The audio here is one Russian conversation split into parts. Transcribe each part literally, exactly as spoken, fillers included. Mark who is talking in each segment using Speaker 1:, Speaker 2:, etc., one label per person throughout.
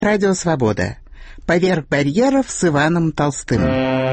Speaker 1: Радио «Свобода». Поверх барьеров с Иваном Толстым.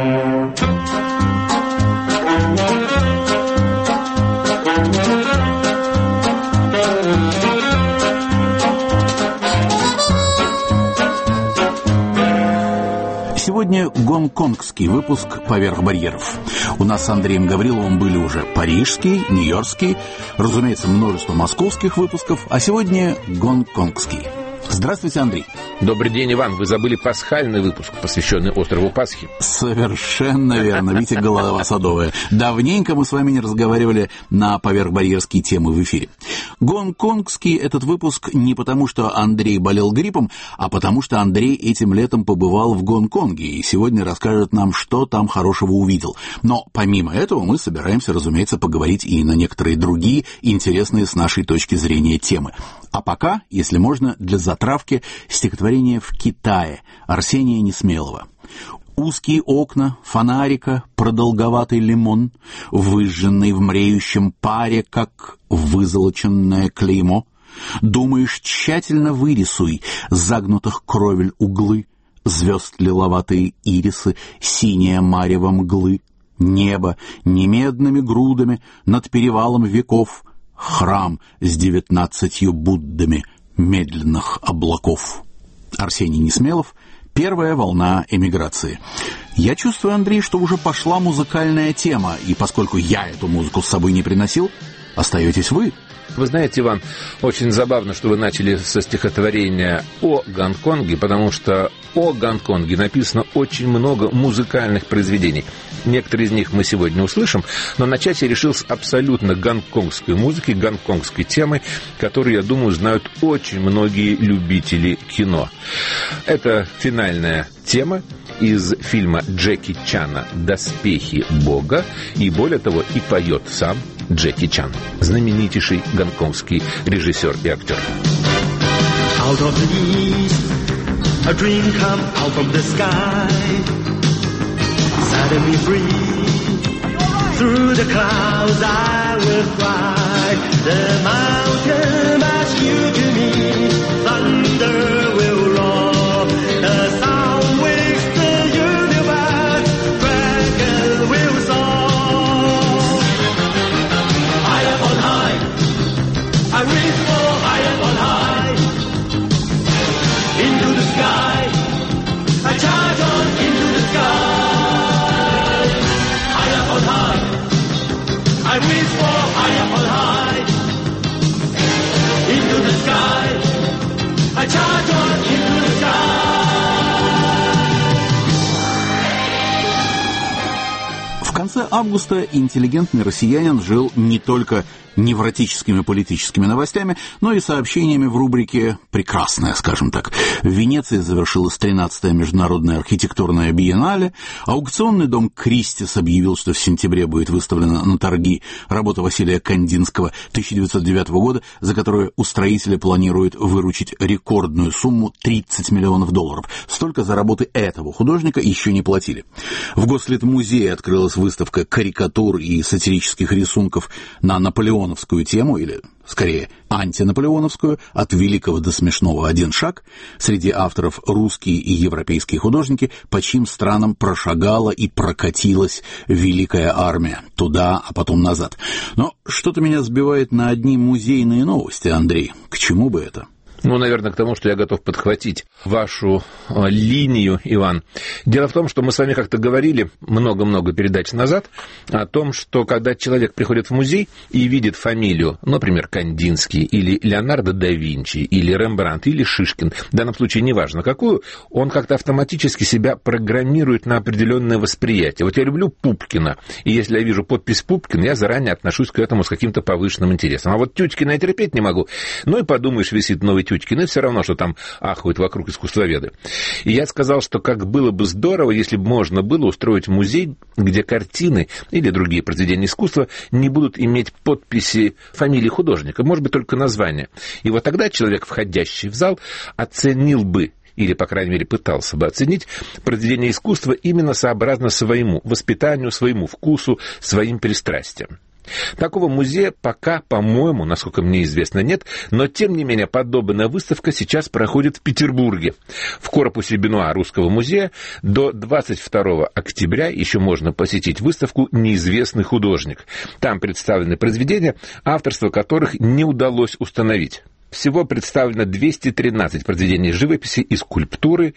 Speaker 2: Сегодня гонконгский выпуск «Поверх барьеров». У нас с Андреем Гавриловым были уже парижский, нью-йоркский, разумеется, множество московских выпусков, а сегодня гонконгский. Здравствуйте, Андрей.
Speaker 3: Добрый день, Иван. Вы забыли пасхальный выпуск, посвященный острову Пасхи.
Speaker 2: Совершенно верно. Видите, голова садовая. Давненько мы с вами не разговаривали на поверхбарьерские темы в эфире. Гонконгский этот выпуск не потому, что Андрей болел гриппом, а потому, что Андрей этим летом побывал в Гонконге и сегодня расскажет нам, что там хорошего увидел. Но помимо этого мы собираемся, разумеется, поговорить и на некоторые другие интересные с нашей точки зрения темы. А пока, если можно, для затравки стихотворение «В Китае» Арсения Несмелого. Узкие окна, фонарика, продолговатый лимон, выжженный в мреющем паре, как вызолоченное клеймо. Думаешь, тщательно вырисуй загнутых кровель углы, звезд лиловатые ирисы, синяя марево мглы, небо не медными грудами над перевалом веков, храм с девятнадцатью Буддами медленных облаков. Арсений Несмелов. Первая волна эмиграции. Я чувствую, Андрей, что уже пошла музыкальная тема, и поскольку я эту музыку с собой не приносил, остаетесь вы.
Speaker 3: Вы знаете, Иван, очень забавно, что вы начали со стихотворения о Гонконге, потому что о Гонконге написано очень много музыкальных произведений. Некоторые из них мы сегодня услышим, но начать я решил с абсолютно гонконгской музыки, гонконгской темы, которую, я думаю, знают очень многие любители кино. Это финальная тема из фильма Джеки Чана «Доспехи Бога», и более того, и поет сам Джеки Чан, знаменитейший гонконгский режиссер и актер.
Speaker 4: Out of the east, a dream come out from the sky. Set me free, through the clouds I will fly. The mountain as you to me, thunder will roar. The sound wakes the universe, dragon will soar. High up on high, I reach for high up on high. Into the sky, I charge on into the sky. I reach for high up on high, into the sky, I charge on into the sky.
Speaker 2: В конце августа интеллигентный россиянин жил не только невротическими политическими новостями, но и сообщениями в рубрике «Прекрасная», скажем так. В Венеции завершилась тринадцатая международная архитектурная биеннале, аукционный дом «Кристис» объявил, что в сентябре будет выставлена на торги работа Василия Кандинского тысяча девятьсот девятого года, за которую устроители планируют выручить рекордную сумму тридцать миллионов долларов. Столько за работы этого художника еще не платили. В Гослитмузее открылась выставка карикатур и сатирических рисунков на Наполеон тему, или, скорее, антинаполеоновскую, от великого до смешного один шаг. Среди авторов русские и европейские художники, по чьим странам прошагала и прокатилась великая армия. Туда, а потом назад. Но что-то меня сбивает на одни музейные новости, Андрей. К чему бы это?
Speaker 3: Ну, наверное, к тому, что я готов подхватить вашу э, линию, Иван. Дело в том, что мы с вами как-то говорили много-много передач назад о том, что когда человек приходит в музей и видит фамилию, например, Кандинский, или Леонардо да Винчи, или Рембрандт, или Шишкин, в данном случае неважно какую, он как-то автоматически себя программирует на определенное восприятие. Вот я люблю Пупкина, и если я вижу подпись Пупкин, я заранее отношусь к этому с каким-то повышенным интересом. А вот Тютькина я терпеть не могу. Ну и подумаешь, висит новый Тютькин, и все равно, что там ахают вокруг искусствоведы. И я сказал, что как было бы здорово, если бы можно было устроить музей, где картины или другие произведения искусства не будут иметь подписи фамилии художника, может быть, только название. И вот тогда человек, входящий в зал, оценил бы, или, по крайней мере, пытался бы оценить произведение искусства именно сообразно своему воспитанию, своему вкусу, своим пристрастиям. Такого музея пока, по-моему, насколько мне известно, нет, но, тем не менее, подобная выставка сейчас проходит в Петербурге. В корпусе Бенуа Русского музея до двадцать второго октября еще можно посетить выставку «Неизвестный художник». Там представлены произведения, авторство которых не удалось установить. Всего представлено двести тринадцать произведений живописи и скульптуры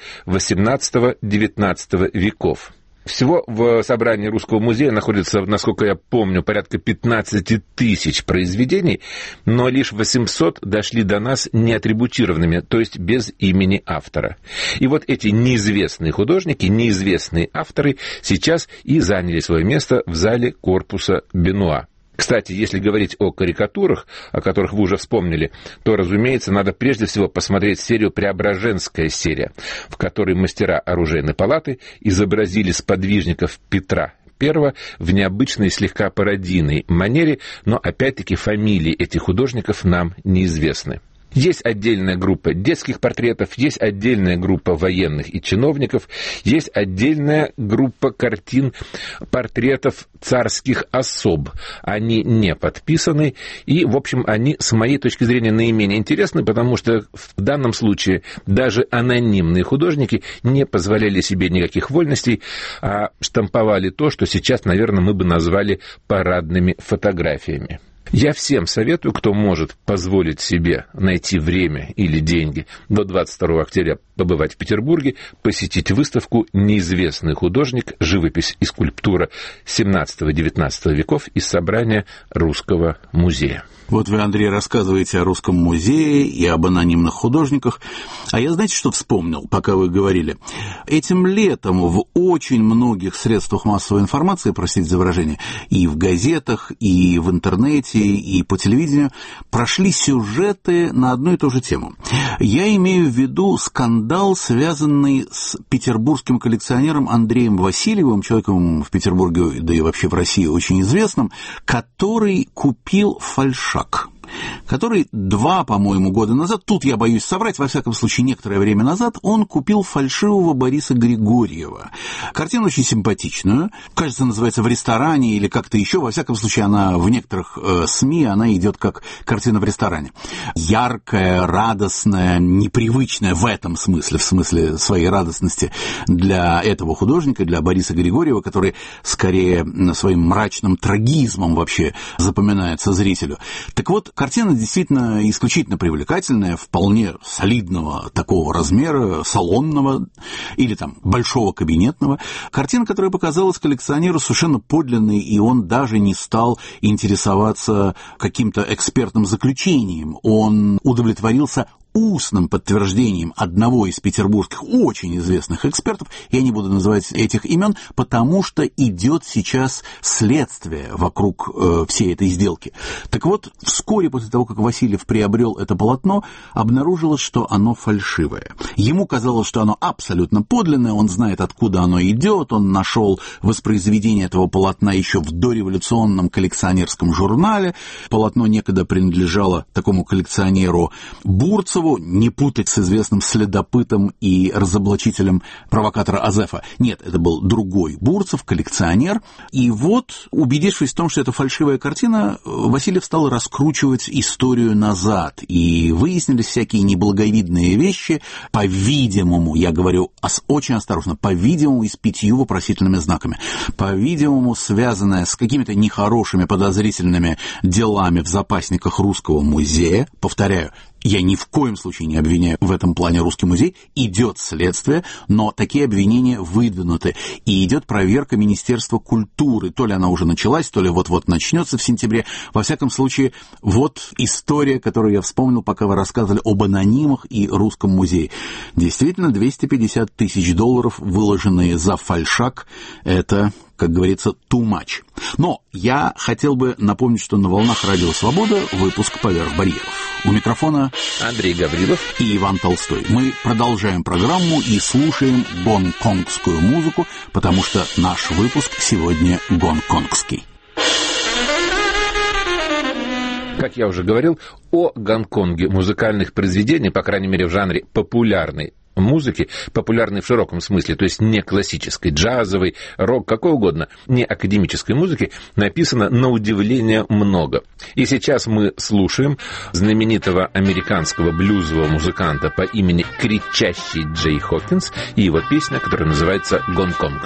Speaker 3: восемнадцатого-девятнадцатого веков. Всего в собрании Русского музея находится, насколько я помню, порядка пятнадцать тысяч произведений, но лишь восемьсот дошли до нас неатрибутированными, то есть без имени автора. И вот эти неизвестные художники, неизвестные авторы сейчас и заняли свое место в зале корпуса Бенуа. Кстати, если говорить о карикатурах, о которых вы уже вспомнили, то, разумеется, надо прежде всего посмотреть серию «Преображенская серия», в которой мастера оружейной палаты изобразили сподвижников Петра Первого в необычной, слегка пародийной манере, но, опять-таки, фамилии этих художников нам неизвестны. Есть отдельная группа детских портретов, есть отдельная группа военных и чиновников, есть отдельная группа картин, портретов царских особ. Они не подписаны, и, в общем, они, с моей точки зрения, наименее интересны, потому что в данном случае даже анонимные художники не позволяли себе никаких вольностей, а штамповали то, что сейчас, наверное, мы бы назвали парадными фотографиями. Я всем советую, кто может позволить себе найти время или деньги до двадцать второго октября побывать в Петербурге, посетить выставку «Неизвестный художник. Живопись и скульптура семнадцатого-девятнадцатого веков» из собрания Русского музея.
Speaker 2: Вот вы, Андрей, рассказываете о Русском музее и об анонимных художниках. А я, знаете, что вспомнил, пока вы говорили? Этим летом в очень многих средствах массовой информации, простите за выражение, и в газетах, и в интернете, и по телевидению прошли сюжеты на одну и ту же тему. Я имею в виду скандал, связанный с петербургским коллекционером Андреем Васильевым, человеком в Петербурге, да и вообще в России очень известным, который купил фальшак, который два, по-моему, года назад, тут я боюсь соврать, во всяком случае, некоторое время назад, он купил фальшивого Бориса Григорьева. Картина очень симпатичную, кажется, называется «В ресторане» или как-то еще, во всяком случае, она в некоторых э, СМИ, она идет как картина в ресторане. Яркая, радостная, непривычная в этом смысле, в смысле своей радостности для этого художника, для Бориса Григорьева, который скорее своим мрачным трагизмом вообще запоминается зрителю. Так вот, картина действительно исключительно привлекательная, вполне солидного такого размера, салонного или там большого кабинетного. Картина, которая показалась коллекционеру совершенно подлинной, и он даже не стал интересоваться каким-то экспертным заключением. Он удовлетворился устным подтверждением одного из петербургских очень известных экспертов, я не буду называть этих имен, потому что идет сейчас следствие вокруг э, всей этой сделки. Так вот, вскоре после того, как Васильев приобрел это полотно, обнаружилось, что оно фальшивое. Ему казалось, что оно абсолютно подлинное, он знает, откуда оно идет, он нашел воспроизведение этого полотна еще в дореволюционном коллекционерском журнале. Полотно некогда принадлежало такому коллекционеру Бурцеву, не путать с известным следопытом и разоблачителем провокатора Азефа. Нет, это был другой Бурцев, коллекционер. И вот, убедившись в том, что это фальшивая картина, Васильев стал раскручивать историю назад. И выяснились всякие неблаговидные вещи, по-видимому, я говорю очень осторожно, по-видимому, и с пятью вопросительными знаками, по-видимому, связанная с какими-то нехорошими, подозрительными делами в запасниках Русского музея. Повторяю, я ни в коем случае не обвиняю в этом плане Русский музей. Идет следствие, но такие обвинения выдвинуты. И идет проверка Министерства культуры. То ли она уже началась, то ли вот-вот начнется в сентябре. Во всяком случае, вот история, которую я вспомнил, пока вы рассказывали об анонимах и Русском музее. Действительно, двести пятьдесят тысяч долларов, выложенные за фальшак, это, как говорится, too much. Но я хотел бы напомнить, что на волнах Радио Свобода выпуск «Поверх барьеров». У микрофона
Speaker 3: Андрей Гаврилов
Speaker 2: и Иван Толстой. Мы продолжаем программу и слушаем гонконгскую музыку, потому что наш выпуск сегодня гонконгский.
Speaker 3: Как я уже говорил, о Гонконге музыкальных произведений, по крайней мере в жанре популярной музыки, популярной в широком смысле, то есть не классической, джазовой, рок, какой угодно, не академической музыки, написано на удивление много. И сейчас мы слушаем знаменитого американского блюзового музыканта по имени Кричащий Джей Хокинс и его песня, которая называется «Гонконг».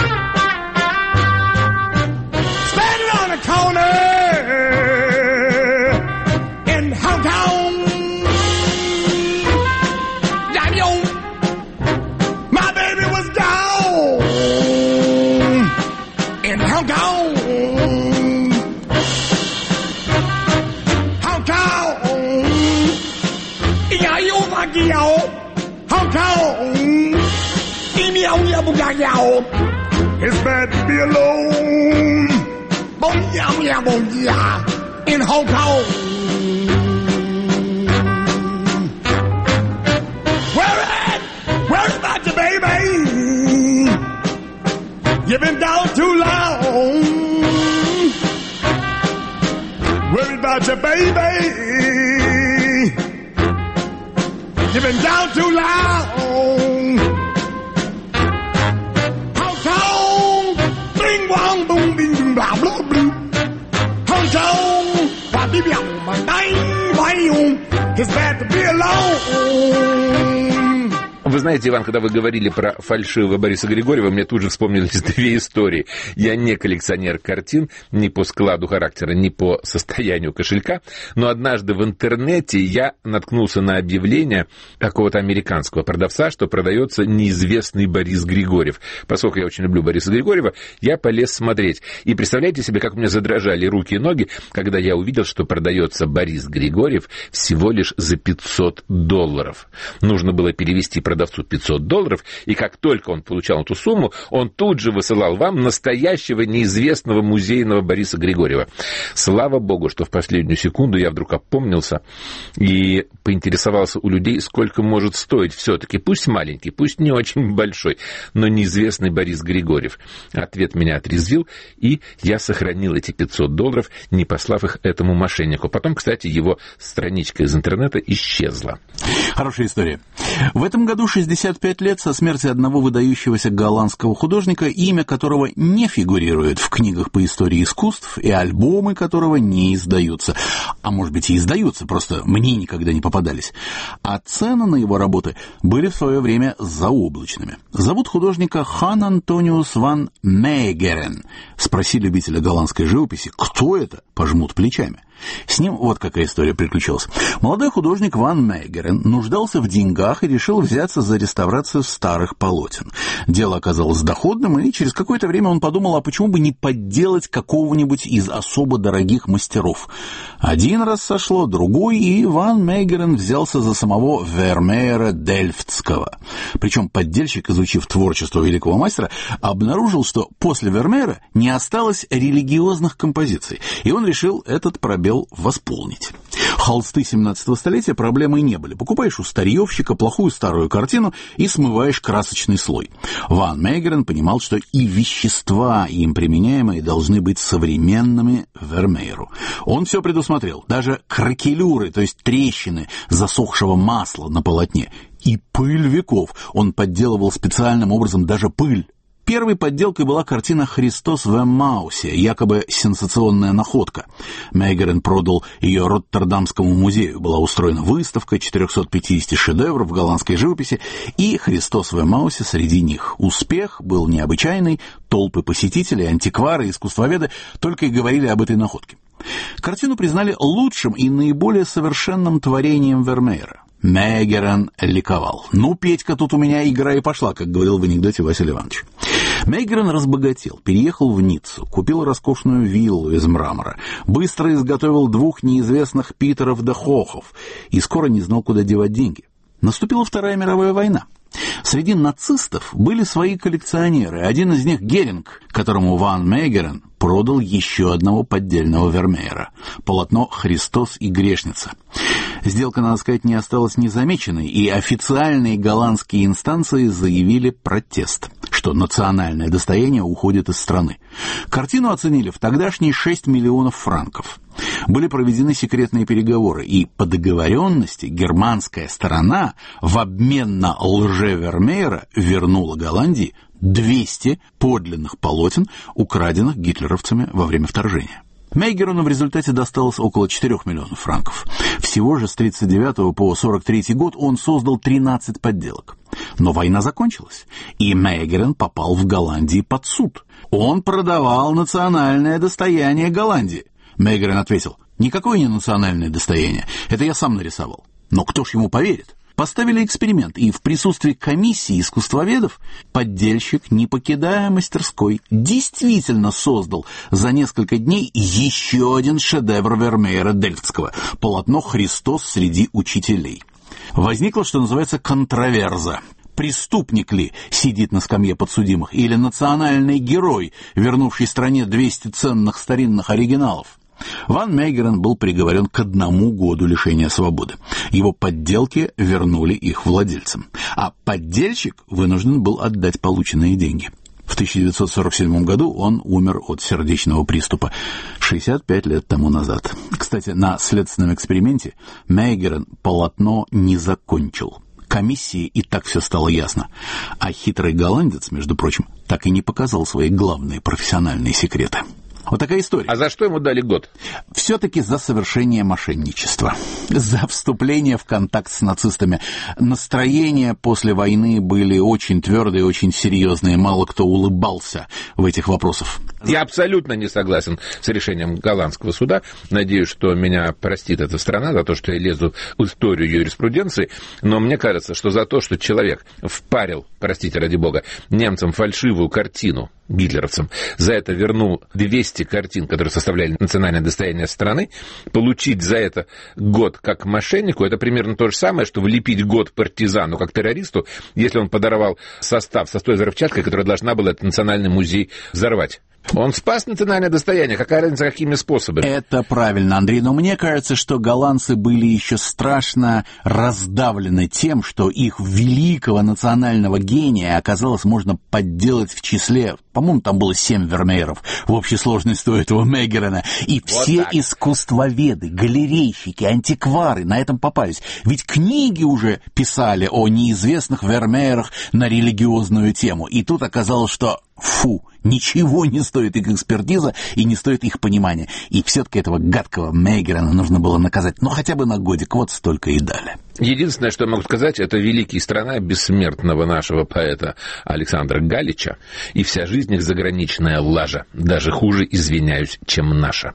Speaker 4: It's bad to be alone. Boom, yeah, yeah, boom, yeah, in Hong Kong. Where at? Where about you, baby? You've been down too long. Worry about you, baby. You've been down too long.
Speaker 3: Вы знаете, Иван, когда вы говорили про фальшивого Бориса Григорьева, мне тут же вспомнились две истории. Я не коллекционер картин ни по складу характера, ни по состоянию кошелька, но однажды в интернете я наткнулся на объявление какого-то американского продавца, что продается неизвестный Борис Григорьев. Поскольку я очень люблю Бориса Григорьева, я полез смотреть. И представляете себе, как у меня задрожали руки и ноги, когда я увидел, что продается Борис Григорьев всего лишь за пятьсот долларов. Нужно было перевести продавцу пятьсот долларов, и как только он получал эту сумму, он тут же высылал вам настоящего неизвестного музейного Бориса Григорьева. Слава богу, что в последнюю секунду я вдруг опомнился и поинтересовался у людей, сколько может стоить все-таки, пусть маленький, пусть не очень большой, но неизвестный Борис Григорьев. Ответ меня отрезвил, и я сохранил эти пятьсот долларов, не послав их этому мошеннику. Потом, кстати, его страничка из интернета исчезла.
Speaker 2: Хорошая история. В этом году шестьдесят пять лет со смерти одного выдающегося голландского художника, имя которого не фигурирует в книгах по истории искусств и альбомы которого не издаются. А может быть и издаются, просто мне никогда не попадались. А цены на его работы были в свое время заоблачными. Зовут художника Хан Антониус ван Мейгерен. Спроси любителя голландской живописи, кто это, пожмут плечами. С ним вот какая история приключилась. Молодой художник Ван Мейгерен нуждался в деньгах и решил взяться за реставрацию старых полотен. Дело оказалось доходным, и через какое-то время он подумал, а почему бы не подделать какого-нибудь из особо дорогих мастеров. Один раз сошло, другой, и Ван Мейгерен взялся за самого Вермеера Дельфтского. Причем поддельщик, изучив творчество великого мастера, обнаружил, что после Вермеера не осталось религиозных композиций, и он решил этот пробел восполнить. Холсты семнадцатого столетия проблемой не были. Покупаешь у старьевщика плохую старую картину и смываешь красочный слой. Ван Мейгерен понимал, что и вещества, им применяемые, должны быть современными Вермееру. Он все предусмотрел, даже кракелюры, то есть трещины засохшего масла на полотне. И пыль веков. Он подделывал специальным образом даже пыль. Первой подделкой была картина «Христос в Эммаусе», якобы сенсационная находка. Мейгерен продал ее Роттердамскому музею. Была устроена выставка четырехсот пятидесяти шедевров в голландской живописи, и «Христос в Эммаусе» среди них. Успех был необычайный, толпы посетителей, антиквары, искусствоведы только и говорили об этой находке. Картину признали лучшим и наиболее совершенным творением Вермеера. Мейгерен ликовал. «Ну, Петька, тут у меня игра и пошла», как говорил в анекдоте Василий Иванович. Мейгерен разбогател, переехал в Ниццу, купил роскошную виллу из мрамора, быстро изготовил двух неизвестных Питеров де Хохов и скоро не знал, куда девать деньги. Наступила Вторая мировая война. Среди нацистов были свои коллекционеры. Один из них Геринг, которому Ван Мейгерен продал еще одного поддельного Вермеера. Полотно «Христос и грешница». Сделка, надо сказать, не осталась незамеченной, и официальные голландские инстанции заявили протест. что национальное достояние уходит из страны. Картину оценили в тогдашние шесть миллионов франков. Были проведены секретные переговоры, и по договоренности германская сторона в обмен на лже-Вермеера вернула Голландии двести подлинных полотен, украденных гитлеровцами во время вторжения. Мейгерену в результате досталось около четырёх миллионов франков. Всего же с тридцать девятого по сорок третий год он создал тринадцать подделок. Но война закончилась, и Мейгерен попал в Голландии под суд. Он продавал национальное достояние Голландии. Мейгерен ответил: «Никакое не национальное достояние, это я сам нарисовал». Но кто ж ему поверит? Поставили эксперимент, и в присутствии комиссии искусствоведов поддельщик, не покидая мастерской, действительно создал за несколько дней еще один шедевр Вермеера Дельфтского — полотно «Христос среди учителей». Возникла, что называется, контроверза. Преступник ли сидит на скамье подсудимых, или национальный герой, вернувший стране двести ценных старинных оригиналов? Ван Мейгерен был приговорен к одному году лишения свободы. Его подделки вернули их владельцам, а поддельщик вынужден был отдать полученные деньги. В тысяча девятьсот сорок седьмом году он умер от сердечного приступа, шестьдесят пять лет тому назад. Кстати, на следственном эксперименте Мейгерен полотно не закончил. Комиссии и так все стало ясно. А хитрый голландец, между прочим, так и не показал свои главные профессиональные секреты. Вот такая история.
Speaker 3: А за что ему дали год?
Speaker 2: Все-таки за совершение мошенничества, за вступление в контакт с нацистами. Настроения после войны были очень твердые, очень серьезные. Мало кто улыбался в этих вопросах.
Speaker 3: Я абсолютно не согласен с решением голландского суда. Надеюсь, что меня простит эта страна за то, что я лезу в историю юриспруденции. Но мне кажется, что за то, что человек впарил, простите ради бога, немцам фальшивую картину, гитлеровцам, за это вернул двести картин, которые составляли национальное достояние страны, получить за это год как мошеннику, это примерно то же самое, что влепить год партизану как террористу, если он подорвал состав со той взрывчаткой, которая должна была этот национальный музей взорвать. Он спас национальное достояние. Какая разница, какими способами?
Speaker 2: Это правильно, Андрей, но мне кажется, что голландцы были еще страшно раздавлены тем, что их великого национального гения оказалось можно подделать в числе, по-моему, там было семь Вермееров в общей сложности у этого Мейгерена, и
Speaker 3: Вот
Speaker 2: все
Speaker 3: так.
Speaker 2: искусствоведы, галерейщики, антиквары на этом попались. Ведь книги уже писали о неизвестных Вермеерах на религиозную тему, и тут оказалось, что фу, ничего не стоит их экспертиза и не стоит их понимания. И все-таки этого гадкого Мейгерена нужно было наказать, ну, хотя бы на годик, вот столько и дали.
Speaker 3: Единственное, что я могу сказать, это великие страна бессмертного нашего поэта Александра Галича, и вся жизнь их заграничная лажа, даже хуже, извиняюсь, чем наша.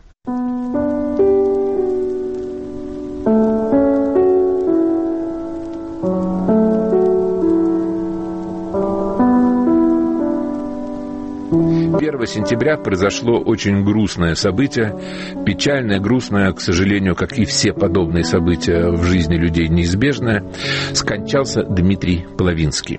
Speaker 3: первого сентября произошло очень грустное событие, печальное, грустное, к сожалению, как и все подобные события в жизни людей неизбежное. Скончался Дмитрий Плавинский.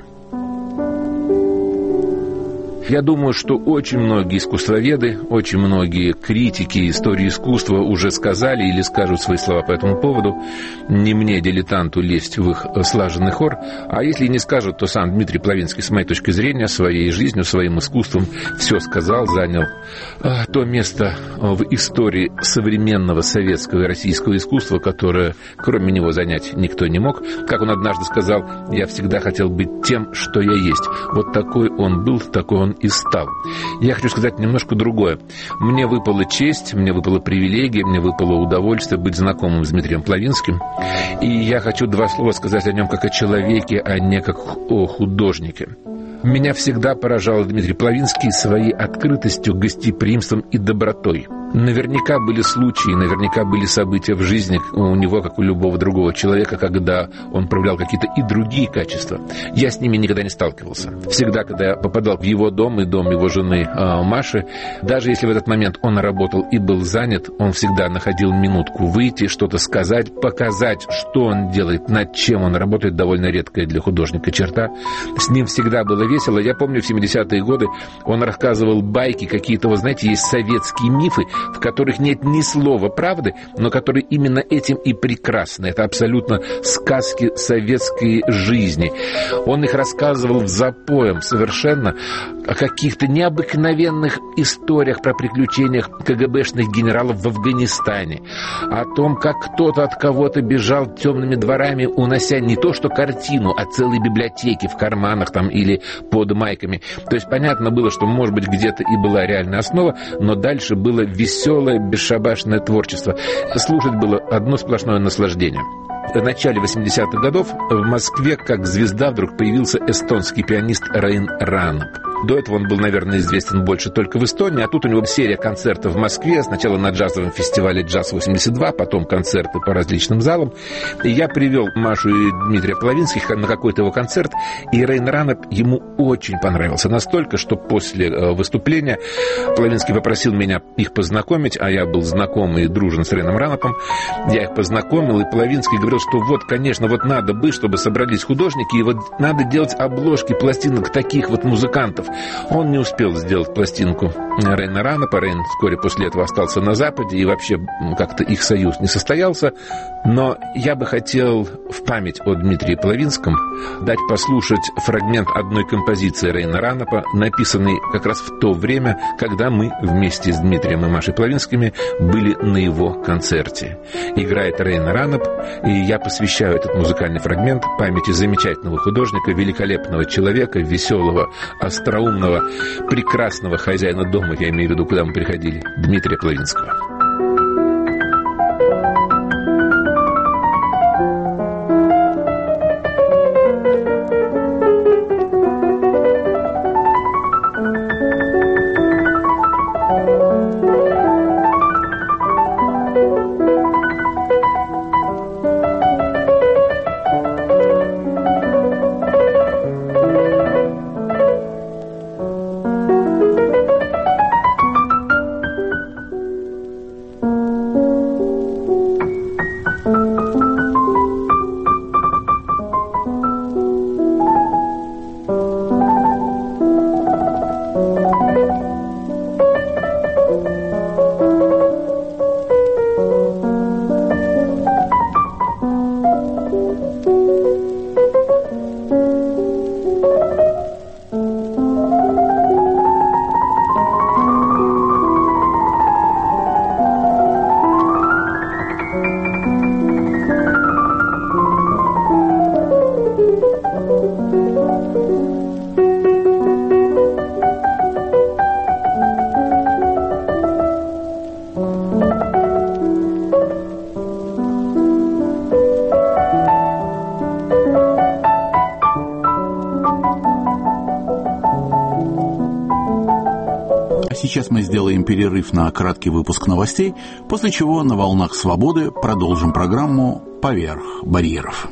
Speaker 3: Я думаю, что очень многие искусствоведы, очень многие критики истории искусства уже сказали или скажут свои слова по этому поводу. Не мне, дилетанту, лезть в их слаженный хор. А если не скажут, то сам Дмитрий Плавинский, с моей точки зрения, своей жизнью, своим искусством все сказал, занял а, то место в истории современного советского и российского искусства, которое кроме него занять никто не мог. Как он однажды сказал: «Я всегда хотел быть тем, что я есть». Вот такой он был, такой он и стал. Я хочу сказать немножко другое. Мне выпала честь, мне выпала привилегия, мне выпало удовольствие быть знакомым с Дмитрием Плавинским. И я хочу два слова сказать о нем как о человеке, а не как о художнике. Меня всегда поражал Дмитрий Плавинский своей открытостью, гостеприимством и добротой. Наверняка были случаи, наверняка были события в жизни у него, как у любого другого человека, когда он проявлял какие-то и другие качества. Я с ними никогда не сталкивался. Всегда, когда я попадал в его дом и дом его жены э, Маши, даже если в этот момент он работал и был занят, он всегда находил минутку выйти, что-то сказать, показать, что он делает, над чем он работает, довольно редкая для художника черта. С ним всегда было весело. Я помню, в семидесятые годы он рассказывал байки какие-то, вы знаете, есть советские мифы, в которых нет ни слова правды, но которые именно этим и прекрасны. Это абсолютно сказки советской жизни. Он их рассказывал взапоем совершенно о каких-то необыкновенных историях про приключениях КГБшных генералов в Афганистане, о том, как кто-то от кого-то бежал темными дворами, унося не то что картину, а целые библиотеки в карманах там или под майками. То есть понятно было, что, может быть, где-то и была реальная основа, но дальше было веселое, бесшабашное творчество. Слушать было одно сплошное наслаждение. В начале восьмидесятых годов в Москве как звезда вдруг появился эстонский пианист Рейн Ранап. До этого он был, наверное, известен больше только в Эстонии, а тут у него серия концертов в Москве, сначала на джазовом фестивале «Джаз-восемьдесят два», потом концерты по различным залам. И я привел Машу и Дмитрия Половинских на какой-то его концерт, и Рейн Ранап ему очень понравился. Настолько, что после выступления Половинский попросил меня их познакомить, а я был знаком и дружен с Рейном Ранапом. Я их познакомил, и Половинский говорил, что вот, конечно, вот надо бы, чтобы собрались художники, и вот надо делать обложки пластинок таких вот музыкантов. Он не успел сделать пластинку Рейна Ранапа. Рейн вскоре после этого остался на Западе, и вообще как-то их союз не состоялся. Но я бы хотел в память о Дмитрии Половинском дать послушать фрагмент одной композиции Рейна Ранапа, написанной как раз в то время, когда мы вместе с Дмитрием и Машей Половинскими были на его концерте. Играет Рейн Ранап, и я посвящаю этот музыкальный фрагмент памяти замечательного художника, великолепного человека, веселого, остроумного, прекрасного хозяина дома, я имею в виду, куда мы приходили, Дмитрия Половинского.
Speaker 2: Сейчас мы сделаем перерыв на краткий выпуск новостей, после чего на волнах свободы продолжим программу «Поверх барьеров».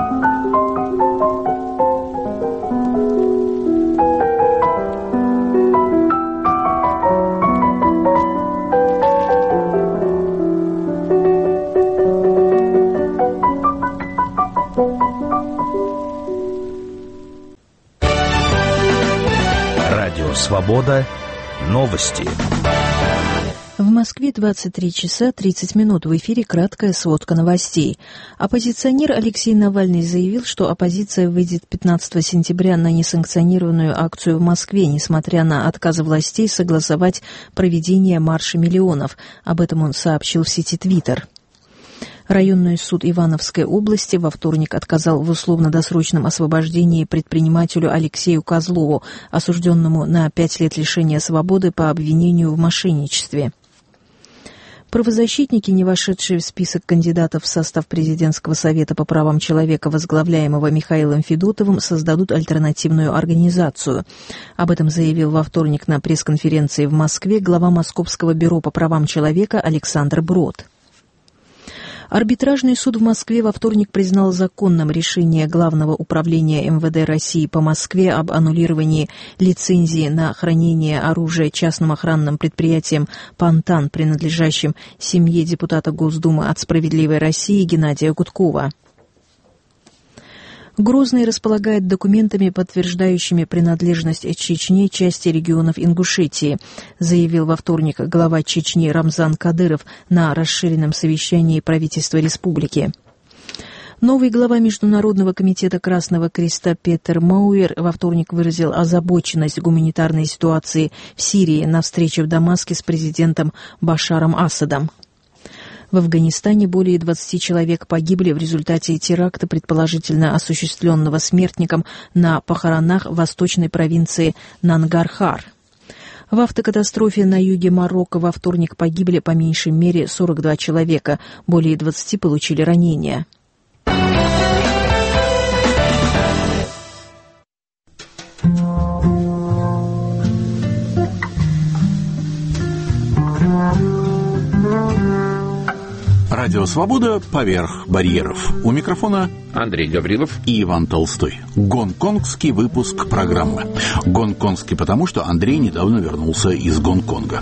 Speaker 5: Радио «Свобода». Новости.
Speaker 6: В Москве двадцать три часа тридцать минут. В эфире краткая сводка новостей. Оппозиционер Алексей Навальный заявил, что оппозиция выйдет пятнадцатого сентября на несанкционированную акцию в Москве, несмотря на отказы властей согласовать проведение марша миллионов. Об этом он сообщил в сети Твиттер. Районный суд Ивановской области во вторник отказал в условно-досрочном освобождении предпринимателю Алексею Козлову, осужденному на пять лет лишения свободы по обвинению в мошенничестве. Правозащитники, не вошедшие в список кандидатов в состав Президентского совета по правам человека, возглавляемого Михаилом Федотовым, создадут альтернативную организацию. Об этом заявил во вторник на пресс-конференции в Москве глава Московского бюро по правам человека Александр Брод. Арбитражный суд в Москве во вторник признал законным решение Главного управления эм вэ дэ России по Москве об аннулировании лицензии на хранение оружия частным охранным предприятием «Пантан», принадлежащим семье депутата Госдумы от «Справедливой России» Геннадия Гудкова. Грозный располагает документами, подтверждающими принадлежность Чечне части регионов Ингушетии, заявил во вторник глава Чечни Рамзан Кадыров на расширенном совещании правительства республики. Новый глава Международного комитета Красного Креста Петер Мауэр во вторник выразил озабоченность гуманитарной ситуации в Сирии на встрече в Дамаске с президентом Башаром Асадом. В Афганистане более двадцати человек погибли в результате теракта, предположительно осуществленного смертником на похоронах в восточной провинции Нангархар. В автокатастрофе на юге Марокко во вторник погибли по меньшей мере сорок два человека, более двадцати получили ранения.
Speaker 2: Радио «Свобода» поверх барьеров. У микрофона
Speaker 3: Андрей Гаврилов
Speaker 2: и Иван Толстой. Гонконгский выпуск программы. Гонконгский потому, что Андрей недавно вернулся из Гонконга.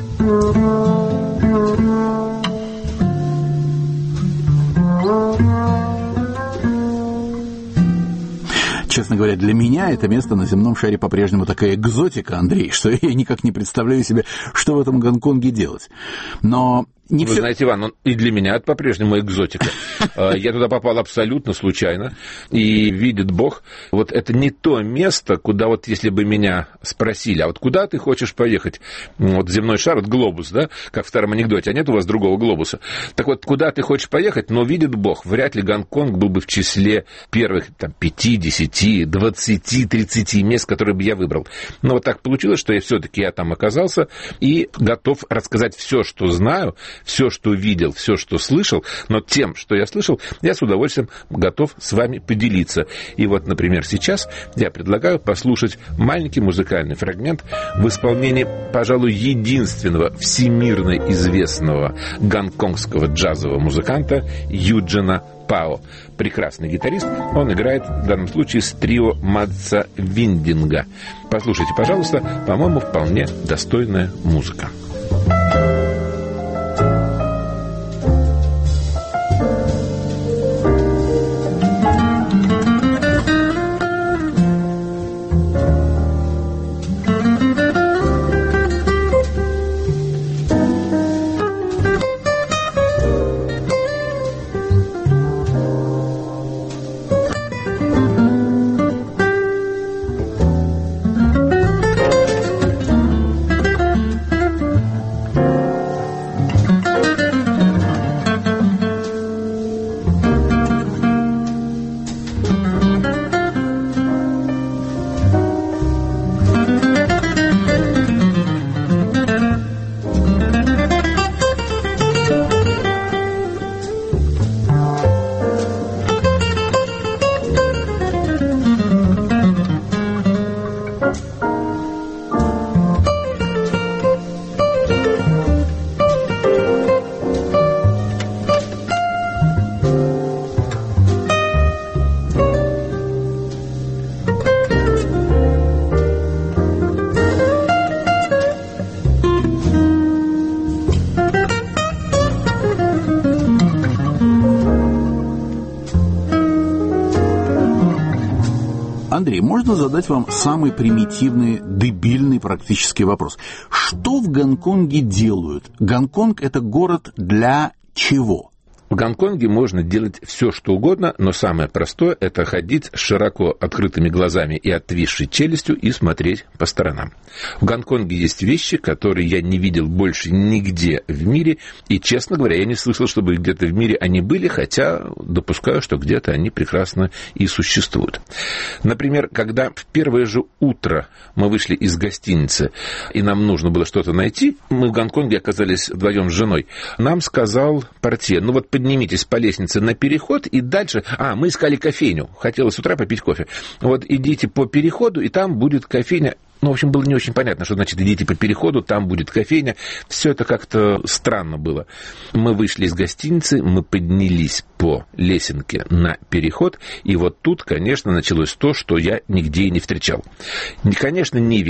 Speaker 2: Честно говоря, для меня это место на земном шаре по-прежнему такая экзотика, Андрей, что я никак не представляю себе, что в этом Гонконге делать. Но... Не
Speaker 3: Вы
Speaker 2: все...
Speaker 3: знаете, Иван, он и для меня это по-прежнему экзотика. Я туда попал абсолютно случайно, и видит Бог, вот это не то место, куда вот если бы меня спросили, а вот куда ты хочешь поехать? Вот земной шар, вот глобус, да, как в старом анекдоте, а нет у вас другого глобуса. Так вот, куда ты хочешь поехать, но видит Бог, вряд ли Гонконг был бы в числе первых там, пяти, десяти, двадцати, тридцати мест, которые бы я выбрал. Но вот так получилось, что я все-таки я там оказался и готов рассказать все, что знаю, все, что видел, все, что слышал, но тем, что я слышал, я с удовольствием готов с вами поделиться. И вот, например, сейчас я предлагаю послушать маленький музыкальный фрагмент в исполнении, пожалуй, единственного всемирно известного гонконгского джазового музыканта Юджина Пао. Прекрасный гитарист, он играет в данном случае с трио Мадса Виндинга. Послушайте, пожалуйста, по-моему, вполне достойная музыка.
Speaker 2: Андрей, можно задать вам самый примитивный, дебильный практический вопрос? Что в Гонконге делают? Гонконг – это город для чего?
Speaker 3: В Гонконге можно делать все, что угодно, но самое простое – это ходить с широко открытыми глазами и отвисшей челюстью и смотреть по сторонам. В Гонконге есть вещи, которые я не видел больше нигде в мире, и, честно говоря, я не слышал, чтобы где-то в мире они были, хотя допускаю, что где-то они прекрасно и существуют. Например, когда в первое же утро мы вышли из гостиницы, и нам нужно было что-то найти, мы в Гонконге оказались вдвоем с женой, нам сказал портье, ну вот поднимитесь по лестнице на переход и дальше... А, мы искали кофейню. Хотелось с утра попить кофе. Вот идите по переходу, и там будет кофейня. Ну, в общем, было не очень понятно, что значит идите по переходу, там будет кофейня. Все это как-то странно было. Мы вышли из гостиницы, мы поднялись по лесенке на переход, и вот тут, конечно, началось то, что я нигде и не встречал. Конечно, не весь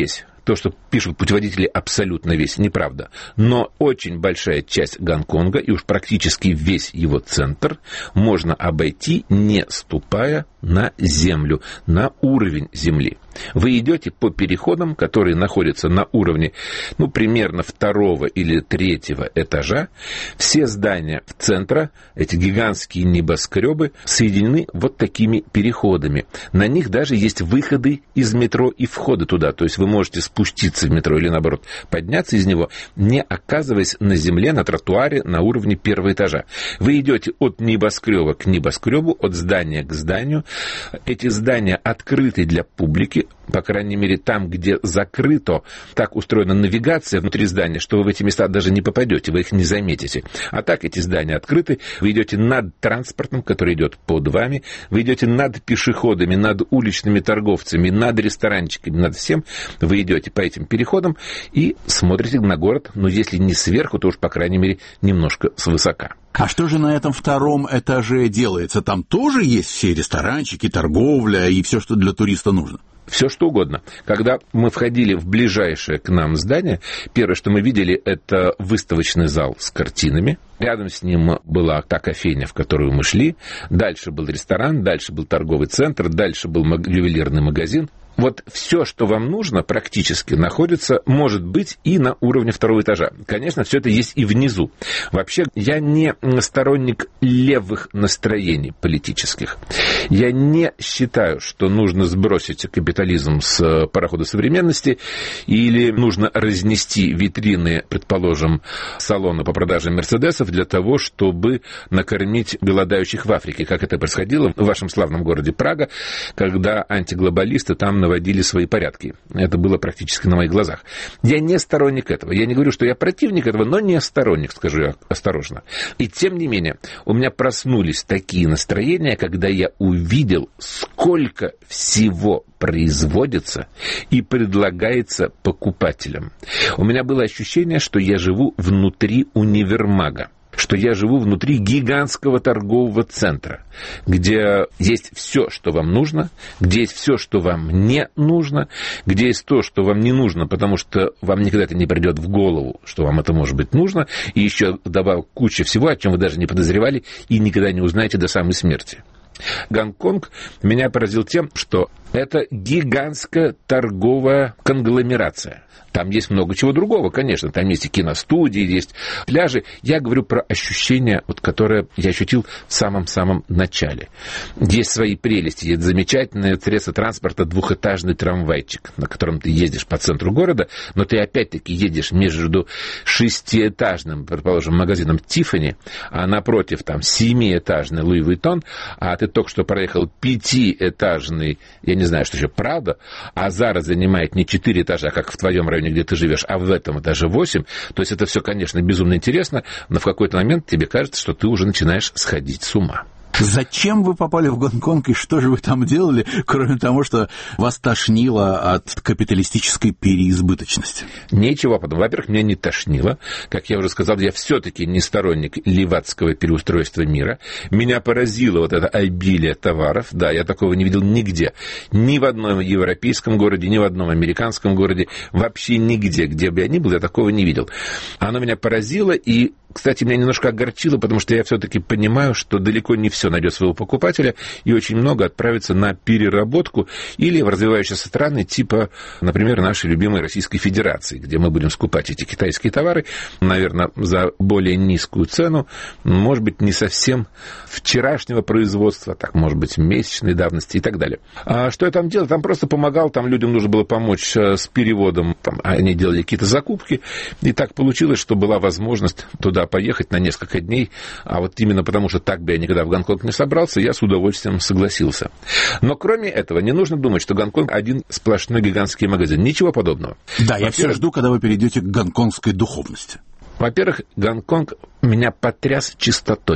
Speaker 3: то, что пишут путеводители, абсолютно весь, неправда. Но очень большая часть Гонконга, и уж практически весь его центр, можно обойти, не ступая на землю, на уровень земли. Вы идете по переходам, которые находятся на уровне, ну, примерно второго или третьего этажа. Все здания в центре, эти гигантские небоскребы, соединены вот такими переходами. На них даже есть выходы из метро и входы туда. То есть вы можете спуститься в метро или, наоборот, подняться из него, не оказываясь на земле, на тротуаре, на уровне первого этажа. Вы идете от небоскреба к небоскребу, от здания к зданию. Эти здания открыты для публики, по крайней мере, там, где закрыто, так устроена навигация внутри здания, что вы в эти места даже не попадете, вы их не заметите. А так эти здания открыты, вы идете над транспортом, который идет под вами, вы идете над пешеходами, над уличными торговцами, над ресторанчиками, над всем. Вы идете по этим переходам и смотрите на город, но если не сверху, то уж, по крайней мере, немножко свысока.
Speaker 2: А что же на этом втором этаже делается? Там тоже есть все ресторанчики, торговля и все, что для туриста нужно?
Speaker 3: Все что угодно. Когда мы входили в ближайшее к нам здание, первое, что мы видели, это выставочный зал с картинами. Рядом с ним была та кофейня, в которую мы шли. Дальше был ресторан, дальше был торговый центр, дальше был ювелирный магазин. Вот все, что вам нужно, практически находится, может быть, и на уровне второго этажа. Конечно, все это есть и внизу. Вообще, я не сторонник левых настроений политических. Я не считаю, что нужно сбросить капитализм с парохода современности или нужно разнести витрины, предположим, салона по продаже мерседесов для того, чтобы накормить голодающих в Африке, как это происходило в вашем славном городе Прага, когда антиглобалисты там наводили свои порядки. Это было практически на моих глазах. Я не сторонник этого. Я не говорю, что я противник этого, но не сторонник, скажу я осторожно. И тем не менее, у меня проснулись такие настроения, когда я увидел, сколько всего производится и предлагается покупателям. У меня было ощущение, что я живу внутри универмага, что я живу внутри гигантского торгового центра, где есть все, что вам нужно, где есть все, что вам не нужно, где есть то, что вам не нужно, потому что вам никогда это не придет в голову, что вам это может быть нужно, и еще добавил куча всего, о чем вы даже не подозревали и никогда не узнаете до самой смерти. Гонконг меня поразил тем, что это гигантская торговая конгломерация. Там есть много чего другого, конечно. Там есть и киностудии, есть пляжи. Я говорю про ощущение, вот, которое я ощутил в самом-самом начале. Есть свои прелести. Есть замечательное средство транспорта, двухэтажный трамвайчик, на котором ты ездишь по центру города, но ты опять-таки едешь между шестиэтажным, предположим, магазином Тиффани, а напротив там семиэтажный Луи Vuitton, а ты только что проехал пятиэтажный, я не знаю, что еще, Прада, а Зара занимает не четыре этажа, как в твоем районе, где ты живешь, а в этом этаже восемь. То есть это все, конечно, безумно интересно, но в какой-то момент тебе кажется, что ты уже начинаешь сходить с ума.
Speaker 2: Зачем вы попали в Гонконг и что же вы там делали, кроме того, что вас тошнило от капиталистической переизбыточности?
Speaker 3: Ничего подобного. Во-первых, меня не тошнило. Как я уже сказал, я все-таки не сторонник левацкого переустройства мира. Меня поразило вот это обилие товаров. Да, я такого не видел нигде. Ни в одном европейском городе, ни в одном американском городе. Вообще нигде, где бы я ни был, я такого не видел. Оно меня поразило и, кстати, меня немножко огорчило, потому что я все-таки понимаю, что далеко не все найдет своего покупателя, и очень много отправится на переработку или в развивающиеся страны, типа, например, нашей любимой Российской Федерации, где мы будем скупать эти китайские товары, наверное, за более низкую цену, может быть, не совсем вчерашнего производства, так, может быть, месячной давности и так далее. А что я там делал? Там просто помогал, там людям нужно было помочь с переводом, там, они делали какие-то закупки, и так получилось, что была возможность туда поехать на несколько дней, а вот именно потому, что так бы я никогда в Гонконг не собрался, я с удовольствием согласился. Но кроме этого, не нужно думать, что Гонконг один сплошной гигантский магазин. Ничего подобного.
Speaker 2: Да, я все жду, когда вы перейдете к гонконгской духовности.
Speaker 3: Во-первых, Гонконг меня потряс чистотой.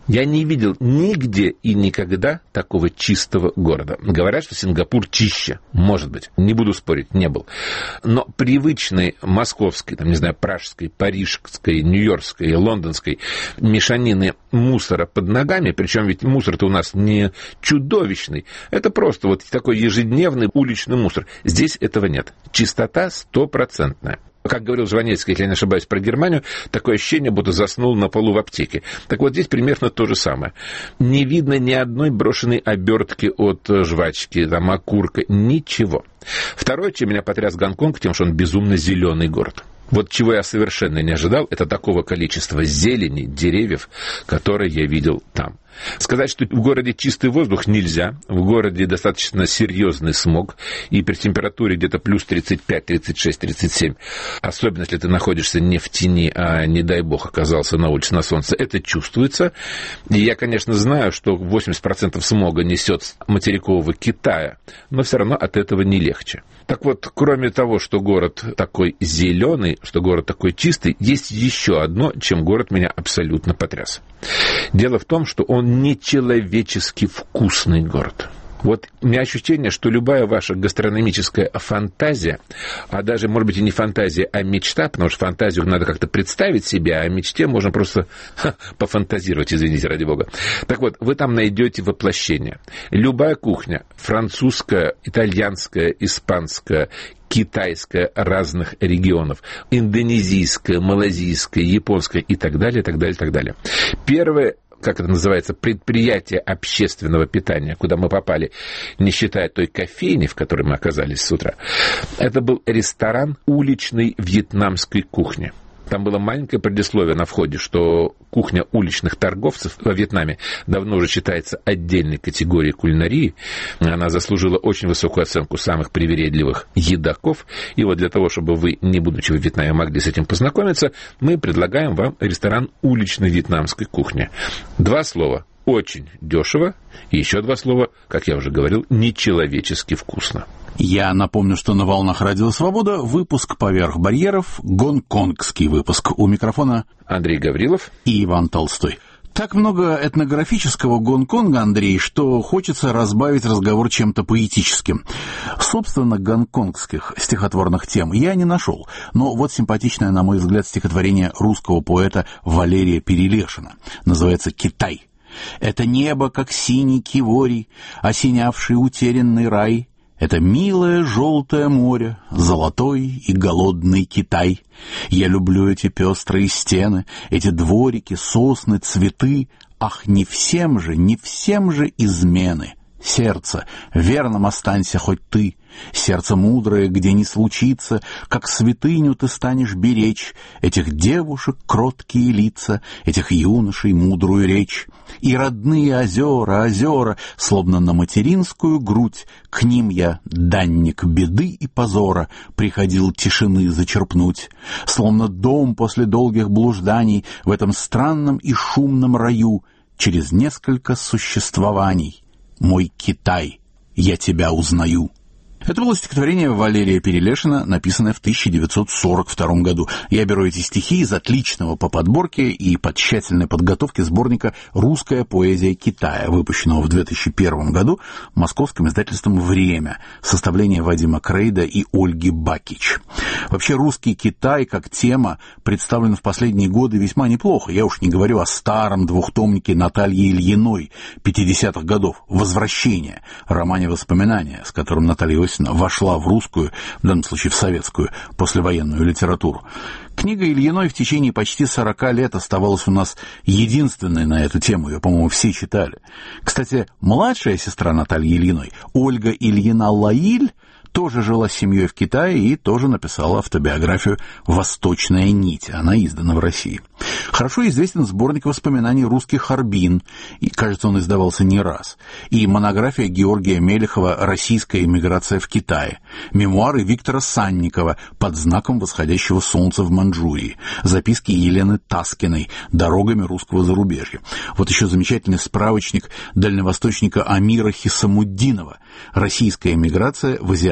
Speaker 3: Я не видел нигде и никогда такого чистого города. Говорят, что Сингапур чище. Может быть. Не буду спорить, не был. Но привычной московской, там, не знаю, пражской, парижской, нью-йоркской, лондонской мешанины мусора под ногами, причем ведь мусор-то у нас не чудовищный, это просто вот такой ежедневный уличный мусор. Здесь этого нет. Чистота стопроцентная. Как говорил Жванецкий, если я не ошибаюсь, про Германию, такое ощущение, будто заснул на полу в аптеке. Так вот, здесь примерно то же самое. Не видно ни одной брошенной обертки от жвачки, там, окурка, ничего. Второе, чем меня потряс Гонконг, тем, что он безумно зеленый город. Вот чего я совершенно не ожидал, это такого количества зелени, деревьев, которые я видел там. Сказать, что в городе чистый воздух нельзя. В городе достаточно серьезный смог. И при температуре где-то плюс тридцать пять, тридцать шесть, тридцать семь, особенно если ты находишься не в тени, а, не дай бог, оказался на улице на солнце, это чувствуется. И я, конечно, знаю, что восемьдесят процентов смога несет с материкового Китая, но все равно от этого не легче. Так вот, кроме того, что город такой зеленый, что город такой чистый, есть еще одно, чем город меня абсолютно потряс. Дело в том, что он нечеловечески вкусный город. Вот у меня ощущение, что любая ваша гастрономическая фантазия, а даже, может быть, и не фантазия, а мечта, потому что фантазию надо как-то представить себе, а о мечте можно просто ха, пофантазировать, извините, ради бога. Так вот, вы там найдете воплощение. Любая кухня, французская, итальянская, испанская, китайская разных регионов, индонезийская, малазийская, японская и так далее, так далее, так далее. Первое, как это называется, предприятие общественного питания, куда мы попали, не считая той кофейни, в которой мы оказались с утра, это был ресторан уличной вьетнамской кухни. Там было маленькое предисловие на входе, что кухня уличных торговцев во Вьетнаме давно уже считается отдельной категорией кулинарии. Она заслужила очень высокую оценку самых привередливых едоков. И вот для того, чтобы вы, не будучи в Вьетнаме, могли с этим познакомиться, мы предлагаем вам ресторан уличной вьетнамской кухни. Два слова. Очень дешево. И еще два слова, как я уже говорил, нечеловечески вкусно.
Speaker 2: Я напомню, что на «Волнах Радио Свобода» выпуск «Поверх барьеров», гонконгский выпуск. У микрофона
Speaker 3: Андрей Гаврилов
Speaker 2: и Иван Толстой. Так много этнографического Гонконга, Андрей, что хочется разбавить разговор чем-то поэтическим. Собственно, гонконгских стихотворных тем я не нашел, но вот симпатичное, на мой взгляд, стихотворение русского поэта Валерия Перелешина. Называется «Китай». Это небо, как синий киворий, осенявший утерянный рай. Это милое желтое море, золотой и голодный Китай. Я люблю эти пестрые стены, эти дворики, сосны, цветы. Ах, не всем же, не всем же измены. Сердце, верным останься хоть ты. Сердце мудрое, где не случится, как святыню ты станешь беречь этих девушек кроткие лица, этих юношей мудрую речь. И родные озера, озера, словно на материнскую грудь, к ним я, данник беды и позора, приходил тишины зачерпнуть. Словно дом после долгих блужданий в этом странном и шумном раю, через несколько существований. Мой Китай, я тебя узнаю. Это было стихотворение Валерия Перелешина, написанное в тысяча девятьсот сорок втором году. Я беру эти стихи из отличного по подборке и по тщательной подготовке сборника «Русская поэзия Китая», выпущенного в две тысячи первом году московским издательством «Время», составление Вадима Крейда и Ольги Бакич. Вообще, русский Китай как тема представлен в последние годы весьма неплохо. Я уж не говорю о старом двухтомнике Натальи Ильиной пятидесятых годов «Возвращение», романе «Воспоминания», с которым Наталья Иосифовна вошла в русскую, в данном случае в советскую, послевоенную литературу. Книга Ильиной в течение почти сорока лет оставалась у нас единственной на эту тему. Ее, по-моему, все читали. Кстати, младшая сестра Натальи Ильиной, Ольга Ильина-Лаиль, тоже жила с семьей в Китае и тоже написала автобиографию «Восточная нить». Она издана в России. Хорошо известен сборник воспоминаний «Русский Харбин», и, кажется, он издавался не раз, и монография Георгия Мелехова «Российская эмиграция в Китае», мемуары Виктора Санникова «Под знаком восходящего солнца в Манчжурии», записки Елены Таскиной «Дорогами русского зарубежья». Вот еще замечательный справочник дальневосточника Амира Хисамуддинова «Российская эмиграция в Азиатском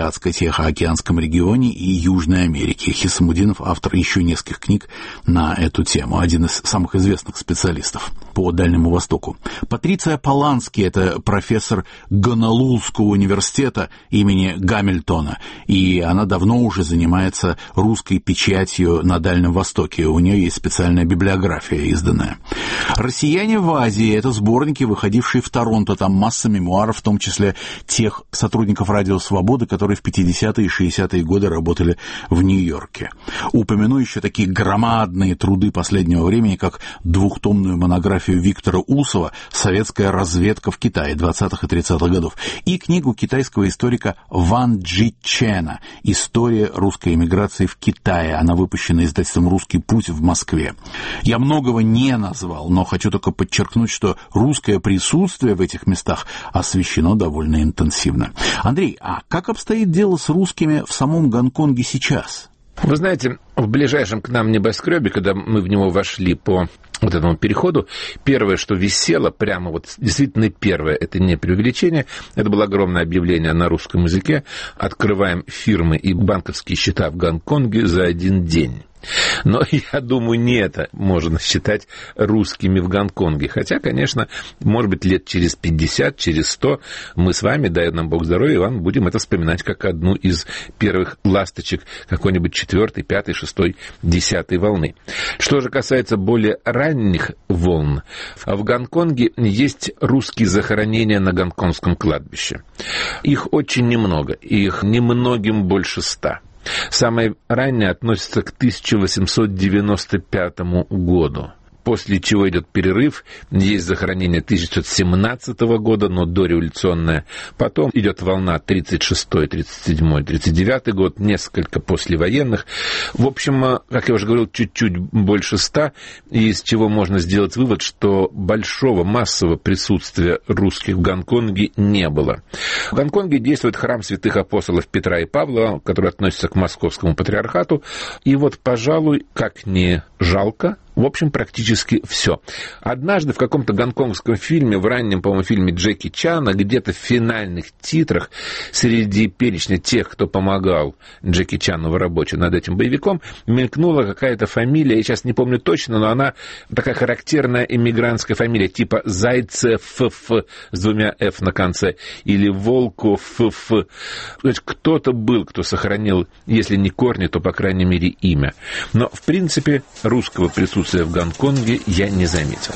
Speaker 2: Азиатско-Тихоокеанском регионе и Южной Америке. Хисамудинов — автор еще нескольких книг на эту тему, один из самых известных специалистов по Дальнему Востоку. Патриция Полански — это профессор Гонолулского университета имени Гамильтона, и она давно уже занимается русской печатью на Дальнем Востоке. У нее есть специальная библиография изданная. «Россияне в Азии» — это сборники, выходившие в Торонто. Там масса мемуаров, в том числе тех сотрудников «Радио Свободы», которые в пятидесятые и шестидесятые годы работали в Нью-Йорке. Упомяну еще такие громадные труды последнего времени, как двухтомную монографию Виктора Усова «Советская разведка в Китае» двадцатых и тридцатых годов и книгу китайского историка Ван Джи Чена «История русской эмиграции в Китае». Она выпущена издательством «Русский путь» в Москве. Я многого не назвал, но хочу только подчеркнуть, что русское присутствие в этих местах освещено довольно интенсивно. Андрей, а как обстоит дело с русскими в самом Гонконге сейчас?
Speaker 3: Вы знаете, в ближайшем к нам небоскребе, когда мы в него вошли по вот этому переходу, первое, что висело, прямо вот действительно первое, это не преувеличение, это было огромное объявление на русском языке: открываем фирмы и банковские счета в Гонконге за один день. Но я думаю, не это можно считать русскими в Гонконге. Хотя, конечно, может быть, лет через пятьдесят, через сто мы с вами, дай нам Бог здоровья, Иван, будем это вспоминать как одну из первых ласточек какой-нибудь четвертой, пятой, шестой, десятой волны. Что же касается более ранних волн, в Гонконге есть русские захоронения на гонконгском кладбище. Их очень немного, их немногим больше ста. Самое раннее относится к тысяча восемьсот девяносто пятому году, после чего идет перерыв. Есть захоронение тысяча девятьсот семнадцатого года, но дореволюционное. Потом идет волна тридцать шестой, тридцать седьмой, тридцать девятый год, несколько послевоенных. В общем, как я уже говорил, чуть-чуть больше ста, из чего можно сделать вывод, что большого массового присутствия русских в Гонконге не было. В Гонконге действует храм святых апостолов Петра и Павла, который относится к Московскому патриархату. И вот, пожалуй, как ни жалко, в общем, практически все. Однажды в каком-то гонконгском фильме, в раннем, по-моему, фильме Джеки Чана, где-то в финальных титрах среди перечня тех, кто помогал Джеки Чану в работе над этим боевиком, мелькнула какая-то фамилия, я сейчас не помню точно, но она такая характерная эмигрантская фамилия, типа Зайцев Ф с двумя Ф на конце, или Волков Ф. То есть кто-то был, кто сохранил, если не корни, то, по крайней мере, имя. Но, в принципе, русского присутствия в Гонконге я не заметил.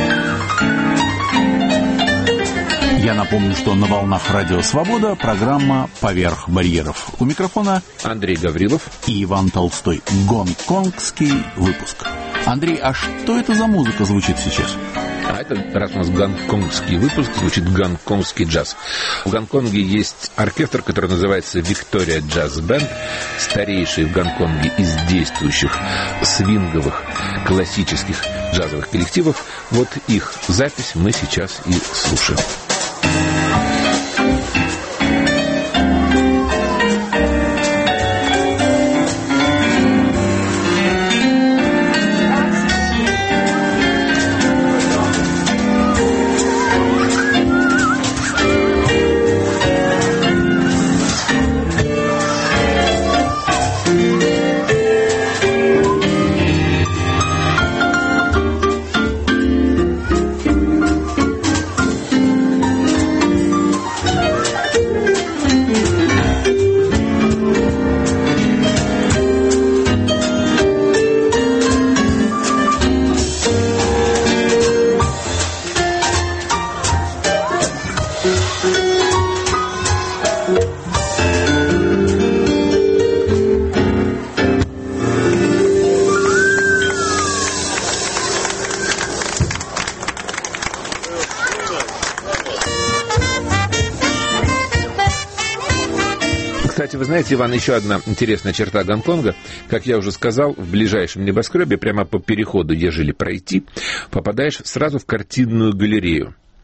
Speaker 2: Я напомню, что на волнах Радио Свобода программа «Поверх барьеров». У микрофона
Speaker 3: Андрей Гаврилов
Speaker 2: и Иван Толстой. Гонконгский выпуск. Андрей, а что это за музыка звучит сейчас?
Speaker 3: А это, раз у нас гонконгский выпуск, звучит гонконгский джаз. В Гонконге есть оркестр, который называется «Виктория Джаз Бенд», старейший в Гонконге из действующих свинговых классических джазовых коллективов. Вот их запись мы сейчас и слушаем. Кстати, вы знаете, Иван, еще одна интересная черта Гонконга. Как я уже сказал, в ближайшем небоскребе, прямо по переходу, ежели пройти, попадаешь сразу в картинную галерею.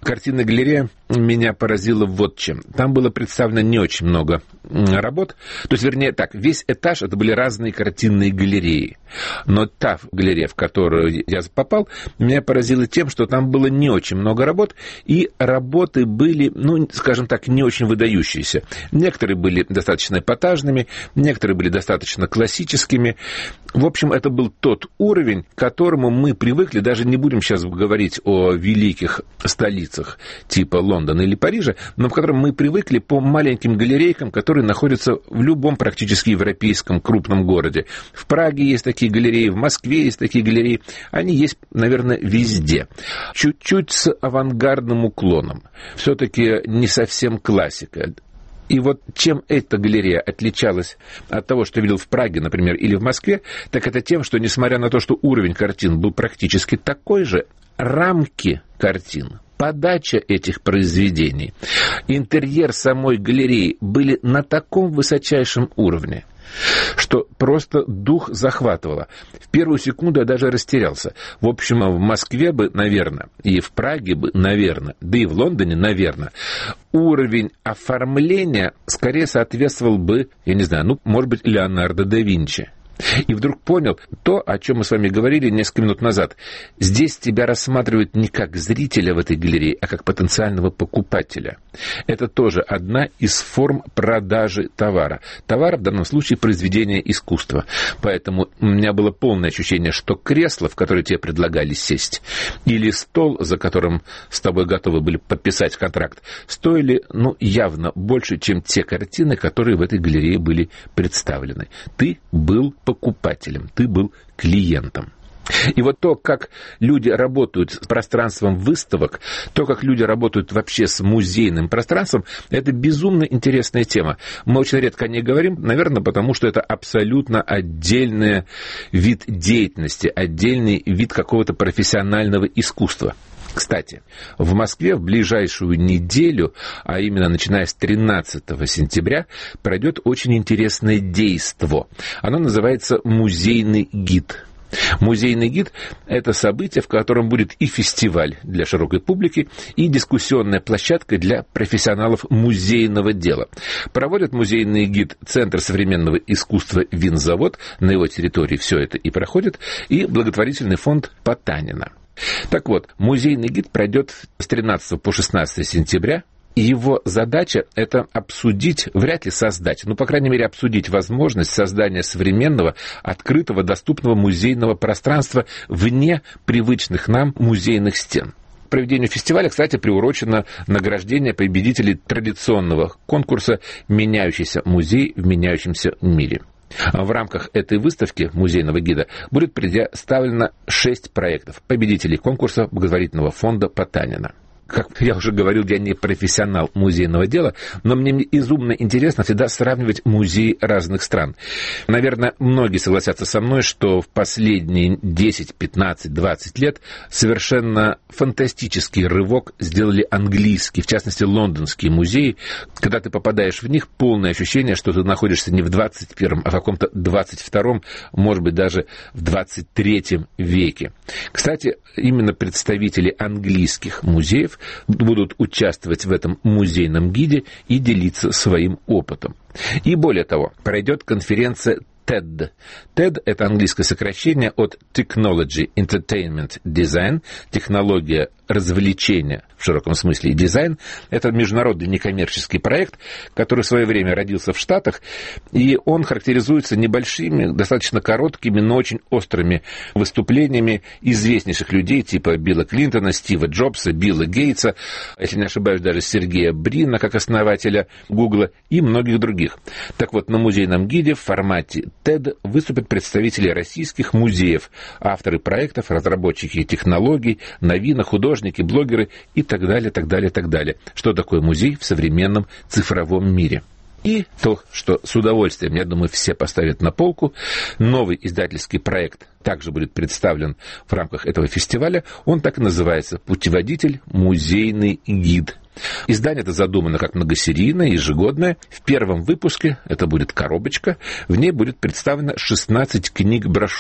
Speaker 3: Картинная галерея меня поразила вот чем. Там было представлено не очень много работ. То есть, вернее, так, весь этаж — это были разные картинные галереи. Но та галерея, в которую я попал, меня поразила тем, что там было не очень много работ, и работы были, ну, скажем так, не очень выдающиеся. Некоторые были достаточно эпатажными, некоторые были достаточно классическими. В общем, это был тот уровень, к которому мы привыкли, даже не будем сейчас говорить о великих столицах типа Лондона или Парижа, но к которым мы привыкли по маленьким галерейкам, которые находятся в любом практически европейском крупном городе. В Праге есть такие галереи, в Москве есть такие галереи. Они есть, наверное, везде. Чуть-чуть с авангардным уклоном. Все-таки не совсем классика. И вот чем эта галерея отличалась от того, что я видел в Праге, например, или в Москве, так это тем, что, несмотря на то, что уровень картин был практически такой же, рамки картин, подача этих произведений, интерьер самой галереи были на таком высочайшем уровне, что просто дух захватывало. В первую секунду я даже растерялся. В общем, в Москве бы, наверное, и в Праге бы, наверное, да и в Лондоне, наверное, уровень оформления скорее соответствовал бы, я не знаю, ну, может быть, Леонардо да Винчи. И вдруг понял то, о чем мы с вами говорили несколько минут назад. Здесь тебя рассматривают не как зрителя в этой галерее, а как потенциального покупателя. Это тоже одна из форм продажи товара. Товар в данном случае произведение искусства. Поэтому у меня было полное ощущение, что кресло, в которое тебе предлагали сесть, или стол, за которым с тобой готовы были подписать контракт, стоили, ну, явно больше, чем те картины, которые в этой галерее были представлены. Ты был покупателем, ты был клиентом. И вот то, как люди работают с пространством выставок, то, как люди работают вообще с музейным пространством, это безумно интересная тема. Мы очень редко о ней говорим, наверное, потому что это абсолютно отдельный вид деятельности, отдельный вид какого-то профессионального искусства. Кстати, в Москве в ближайшую неделю, а именно начиная с тринадцатого сентября, пройдет очень интересное действо. Оно называется «Музейный гид». Музейный гид – это событие, в котором будет и фестиваль для широкой публики, и дискуссионная площадка для профессионалов музейного дела. Проводит музейный гид Центр современного искусства «Винзавод». На его территории все это и проходит, и благотворительный фонд Потанина. Так вот, музейный гид пройдет с тринадцатого по шестнадцатое сентября. И его задача – это обсудить, вряд ли создать, ну, по крайней мере, обсудить возможность создания современного, открытого, доступного музейного пространства вне привычных нам музейных стен. Проведению фестиваля, кстати, приурочено награждение победителей традиционного конкурса «Меняющийся музей в меняющемся мире». В рамках этой выставки музейного гида будет предоставлено шесть проектов победителей конкурса благотворительного фонда Потанина. Как я уже говорил, я не профессионал музейного дела, но мне безумно интересно всегда сравнивать музеи разных стран. Наверное, многие согласятся со мной, что в последние десять, пятнадцать, двадцать лет совершенно фантастический рывок сделали английские, в частности, лондонские музеи. Когда ты попадаешь в них, полное ощущение, что ты находишься не в двадцать первом, а в каком-то двадцать втором, может быть, даже в двадцать третьем веке. Кстати, именно представители английских музеев будут участвовать в этом музейном гиде и делиться своим опытом. И более того, пройдет конференция тед. тед – это английское сокращение от Technology, Entertainment, Design, технология развлечения в широком смысле и дизайн. Это международный некоммерческий проект, который в свое время родился в Штатах, и он характеризуется небольшими, достаточно короткими, но очень острыми выступлениями известнейших людей типа Билла Клинтона, Стива Джобса, Билла Гейтса, если не ошибаюсь, даже Сергея Брина, как основателя Гугла, и многих других. Так вот, на музейном гиде в формате тед выступят представители российских музеев, авторы проектов, разработчики технологий, новинок, художники, блогеры и так далее, так далее, так далее. Что такое музей в современном цифровом мире? И то, что с удовольствием, я думаю, все поставят на полку, новый издательский проект также будет представлен в рамках этого фестиваля. Он так и называется «Путеводитель. Музейный гид». Издание это задумано как многосерийное, ежегодное. В первом выпуске, это будет коробочка, в ней будет представлено шестнадцать книг-брошюр.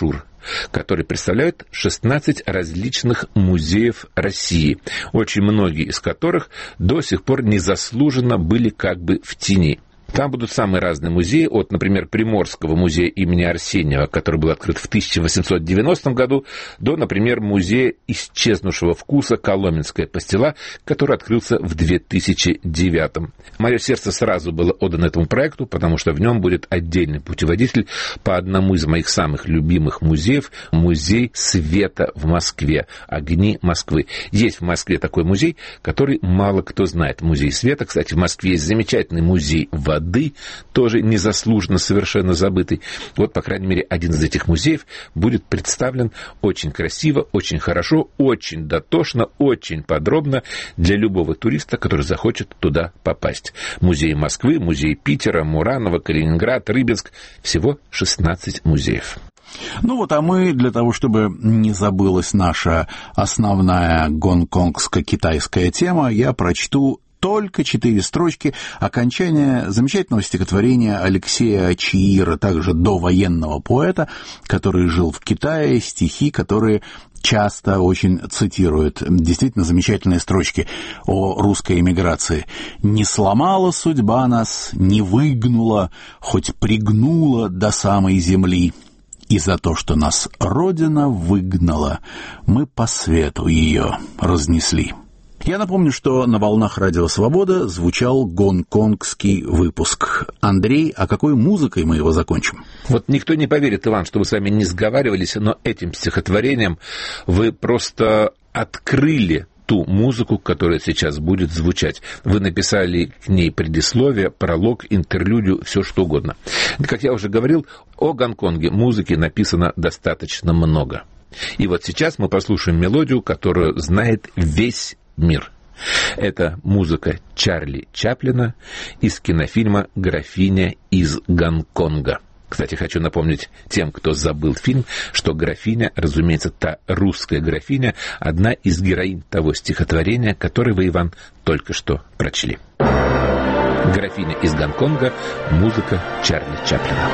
Speaker 3: который представляет шестнадцать различных музеев России, очень многие из которых до сих пор незаслуженно были как бы в тени. Там будут самые разные музеи, от, например, Приморского музея имени Арсеньева, который был открыт в тысяча восемьсот девяностом году, до, например, музея исчезнувшего вкуса «Коломенская пастила», который открылся в две тысячи девятом. Мое сердце сразу было отдано этому проекту, потому что в нем будет отдельный путеводитель по одному из моих самых любимых музеев, музей света в Москве, «Огни Москвы». Есть в Москве такой музей, который мало кто знает. Музей света, кстати, в Москве есть замечательный музей воды, тоже незаслуженно совершенно забытый. Вот, по крайней мере, один из этих музеев будет представлен очень красиво, очень хорошо, очень дотошно, очень подробно для любого туриста, который захочет туда попасть. Музей Москвы, музей Питера, Муранова, Калининград, Рыбинск. Всего шестнадцать музеев.
Speaker 2: Ну вот, а мы для того, чтобы не забылась наша основная гонконгско-китайская тема, я прочту только четыре строчки окончания замечательного стихотворения Алексея Чиира, также довоенного поэта, который жил в Китае, стихи, которые часто очень цитируют. Действительно замечательные строчки о русской эмиграции. «Не сломала судьба нас, не выгнула, хоть пригнула до самой земли. И за то, что нас Родина выгнала, мы по свету ее разнесли». Я напомню, что на волнах Радио Свобода звучал гонконгский выпуск. Андрей, а какой музыкой мы его закончим?
Speaker 3: Вот никто не поверит, Иван, что вы с вами не сговаривались, но этим стихотворением вы просто открыли ту музыку, которая сейчас будет звучать. Вы написали к ней предисловие, пролог, интерлюдию, все что угодно. Как я уже говорил, о Гонконге музыки написано достаточно много. И вот сейчас мы послушаем мелодию, которую знает весь мир. Это музыка Чарли Чаплина из кинофильма «Графиня из Гонконга». Кстати, хочу напомнить тем, кто забыл фильм, что графиня, разумеется, та русская графиня, одна из героинь того стихотворения, которое вы, Иван, только что прочли. «Графиня из Гонконга», музыка Чарли Чаплина.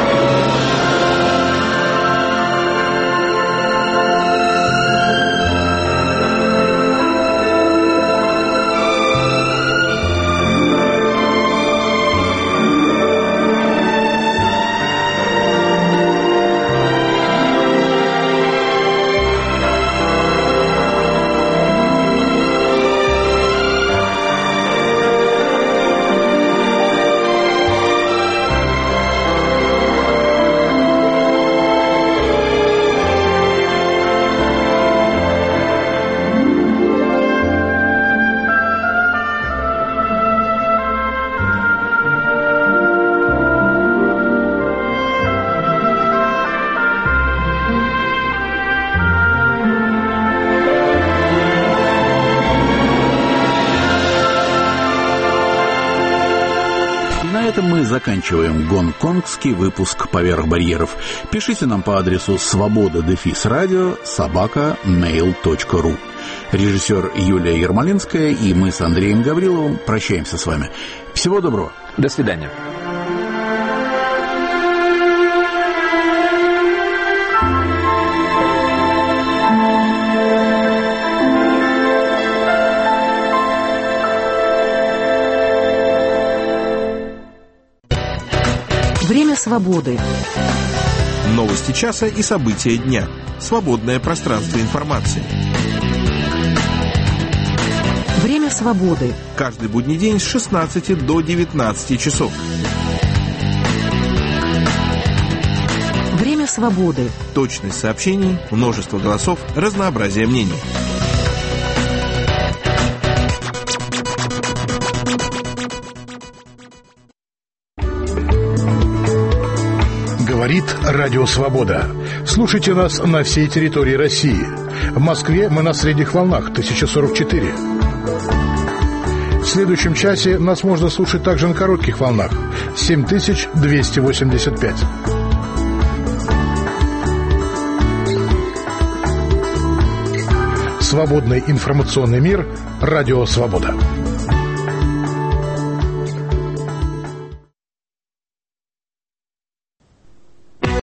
Speaker 2: Мы заканчиваем гонконгский выпуск «Поверх барьеров». Пишите нам по адресу свобода дефис радио собака мейл точка ру. Режиссер Юлия Ермолинская и мы с Андреем Гавриловым прощаемся с вами. Всего доброго.
Speaker 3: До свидания.
Speaker 7: Время свободы.
Speaker 8: Новости часа и события дня. Свободное пространство информации.
Speaker 7: Время свободы.
Speaker 8: Каждый будний день с шестнадцати до девятнадцати часов.
Speaker 7: Время свободы.
Speaker 8: Точность сообщений, множество голосов, разнообразие мнений.
Speaker 9: Говорит Радио Свобода. Слушайте нас на всей территории России. В Москве мы на средних волнах тысяча сорок четыре. В следующем часе нас можно слушать также на коротких волнах семь тысяч двести восемьдесят пять. Свободный информационный мир. Радио Свобода.